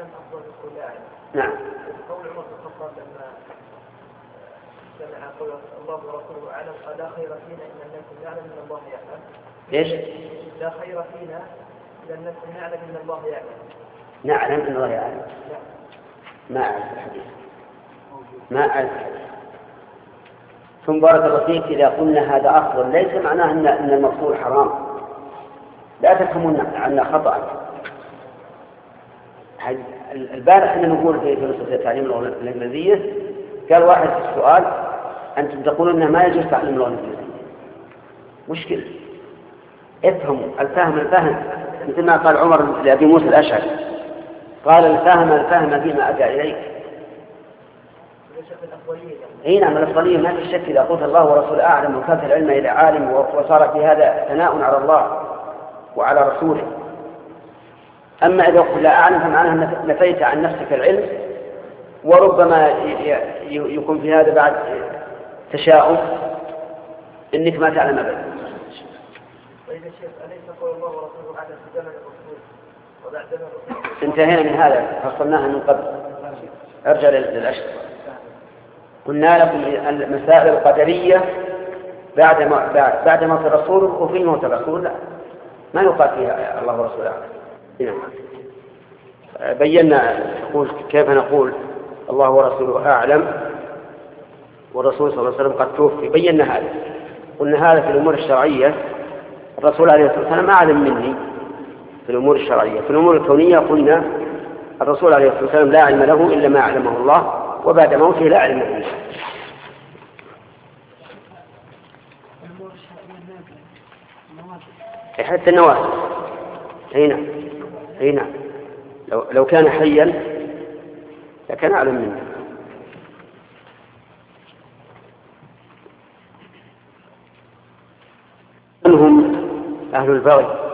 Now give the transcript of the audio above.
يعلم أفضل يقول لا أعلم. نعم. قول عمر بن الخطاب لما سمع قول الله ورسوله أعلم قال لا خير فينا إن الناس نعلم أن الله يعلم. إيش؟ لا خير فينا إن الناس نعلم أن الله يعلم. نعلم أن الله يعلم. ما أعرف الحديث. ما أعرف. ثم بارك الله فيك، إذا قلنا هذا أفضل ليس معناه أن المفضول حرام، لا تفهمون عنا خطأ. البارح أن نقول في نصوص تعليم اللغة الإنجليزية قال واحد في السؤال أنتم تقولون أنه ما يجوز تعليم اللغة الإنجليزية. مشكلة. افهموا الفهم مثل ما قال عمر لأبي موسى الأشعري قال الفهم فيما أتى إليك. اي نعم الأفضلية ما في شك. إذا قلت الله ورسوله أعلم وكانت العلم إلى عالم وصار في هذا ثناء على الله وعلى رسوله. أما إذا قلت لا أعلم فمعناه نفيت عن نفسك العلم، وربما يكون في هذا بعد تشاؤم إنك ما تعلم أبدا. وإذا الشيخ أليس قول الله ورسوله أعلم في زمن الرسول وبعد زمن الرسول؟ انتهينا من هذا فصلناها من قبل. أرجع للأشهر. قلنا لكم المسائل القدرية بعد موت الرسول وفي موت الرسول لا ما يقال فيها الله ورسوله أعلم. بينا كيف نقول الله ورسوله أعلم والرسول صلى الله عليه وسلم قد توفي. بينا هذا. قلنا هذا في الأمور الشرعية الرسول عليه الصلاة والسلام أعلم مني في الأمور الشرعية. في الأمور الكونية قلنا الرسول عليه الصلاة والسلام لا علم له إلا ما علمه الله، وبعد موته لا علم له. حتى النوافل. هنا لو كان حيا لكان أعلم منه. من هم أهل البغي؟